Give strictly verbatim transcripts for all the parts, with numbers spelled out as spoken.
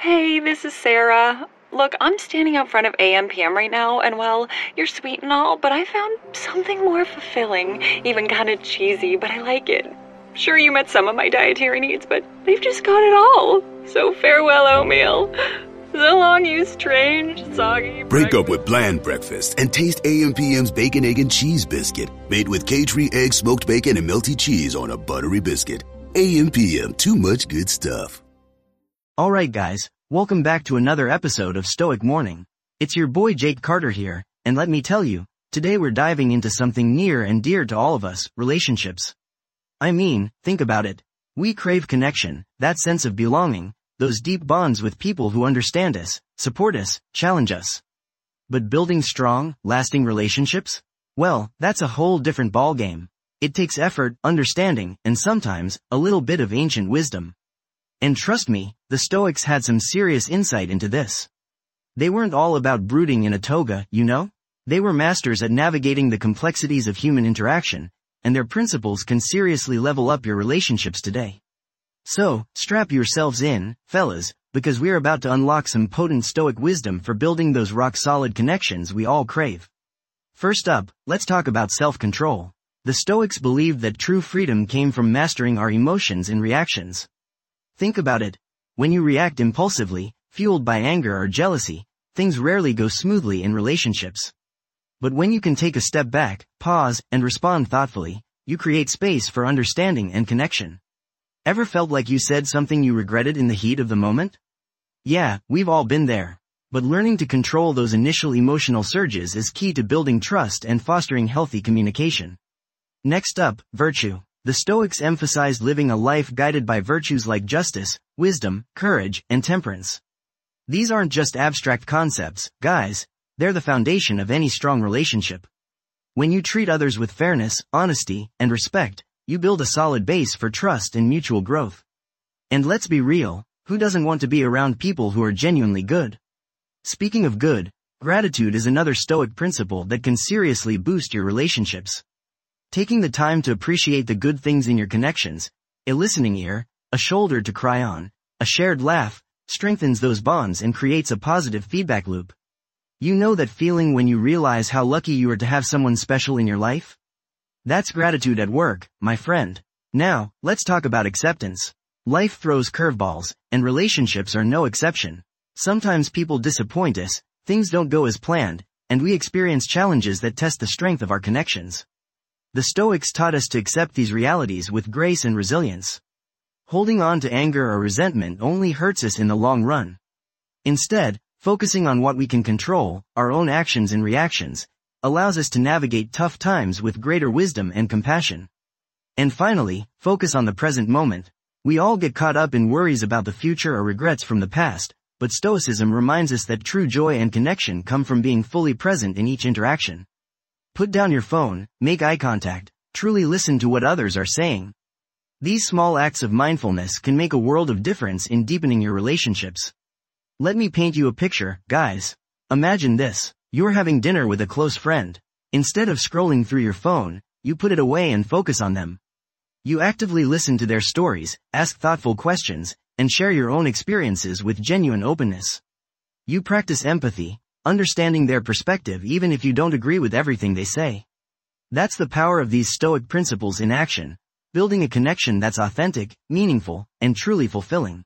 Hey, this is Sarah. Look, I'm standing out front of A M P M right now, and well, you're sweet and all, but I found something more fulfilling, even kind of cheesy, but I like it. Sure, you met some of my dietary needs, but they've just got it all. So farewell, oatmeal. So long, you strange, soggy... Break up with bland breakfast and taste A M P M's Bacon, Egg, and Cheese Biscuit, made with K-Tree egg, smoked bacon, and melty cheese on a buttery biscuit. A M P M, too much good stuff. Alright guys, welcome back to another episode of Stoic Morning. It's your boy Jake Carter here, and let me tell you, today we're diving into something near and dear to all of us, relationships. I mean, think about it. We crave connection, that sense of belonging, those deep bonds with people who understand us, support us, challenge us. But building strong, lasting relationships? Well, that's a whole different ballgame. It takes effort, understanding, and sometimes, a little bit of ancient wisdom. And trust me, the Stoics had some serious insight into this. They weren't all about brooding in a toga, you know? They were masters at navigating the complexities of human interaction, and their principles can seriously level up your relationships today. So, strap yourselves in, fellas, because we're about to unlock some potent Stoic wisdom for building those rock-solid connections we all crave. First up, let's talk about self-control. The Stoics believed that true freedom came from mastering our emotions and reactions. Think about it. When you react impulsively, fueled by anger or jealousy, things rarely go smoothly in relationships. But when you can take a step back, pause, and respond thoughtfully, you create space for understanding and connection. Ever felt like you said something you regretted in the heat of the moment? Yeah, we've all been there. But learning to control those initial emotional surges is key to building trust and fostering healthy communication. Next up, virtue. The Stoics emphasized living a life guided by virtues like justice, wisdom, courage, and temperance. These aren't just abstract concepts, guys, they're the foundation of any strong relationship. When you treat others with fairness, honesty, and respect, you build a solid base for trust and mutual growth. And let's be real, who doesn't want to be around people who are genuinely good? Speaking of good, gratitude is another Stoic principle that can seriously boost your relationships. Taking the time to appreciate the good things in your connections, a listening ear, a shoulder to cry on, a shared laugh, strengthens those bonds and creates a positive feedback loop. You know that feeling when you realize how lucky you are to have someone special in your life? That's gratitude at work, my friend. Now, let's talk about acceptance. Life throws curveballs, and relationships are no exception. Sometimes people disappoint us, things don't go as planned, and we experience challenges that test the strength of our connections. The Stoics taught us to accept these realities with grace and resilience. Holding on to anger or resentment only hurts us in the long run. Instead, focusing on what we can control, our own actions and reactions, allows us to navigate tough times with greater wisdom and compassion. And finally, focus on the present moment. We all get caught up in worries about the future or regrets from the past, but Stoicism reminds us that true joy and connection come from being fully present in each interaction. Put down your phone, make eye contact, truly listen to what others are saying. These small acts of mindfulness can make a world of difference in deepening your relationships. Let me paint you a picture, guys. Imagine this. You're having dinner with a close friend. Instead of scrolling through your phone, you put it away and focus on them. You actively listen to their stories, ask thoughtful questions, and share your own experiences with genuine openness. You practice empathy, understanding their perspective even if you don't agree with everything they say. That's the power of these Stoic principles in action, building a connection that's authentic, meaningful, and truly fulfilling.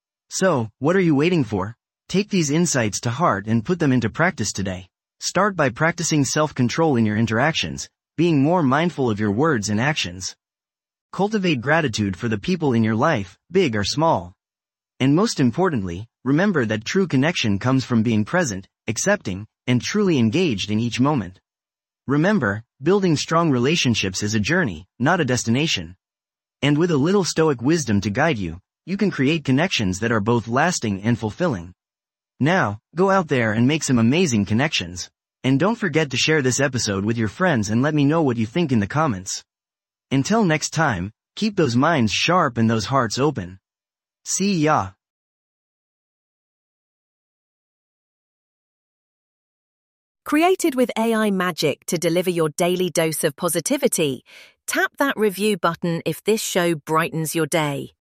So, what are you waiting for? Take these insights to heart and put them into practice today. Start by practicing self-control in your interactions, being more mindful of your words and actions. Cultivate gratitude for the people in your life, big or small. And most importantly, remember that true connection comes from being present, accepting, and truly engaged in each moment. Remember, building strong relationships is a journey, not a destination. And with a little Stoic wisdom to guide you, you can create connections that are both lasting and fulfilling. Now, go out there and make some amazing connections. And don't forget to share this episode with your friends and let me know what you think in the comments. Until next time, keep those minds sharp and those hearts open. See ya. Created with A I magic to deliver your daily dose of positivity, tap that review button if this show brightens your day.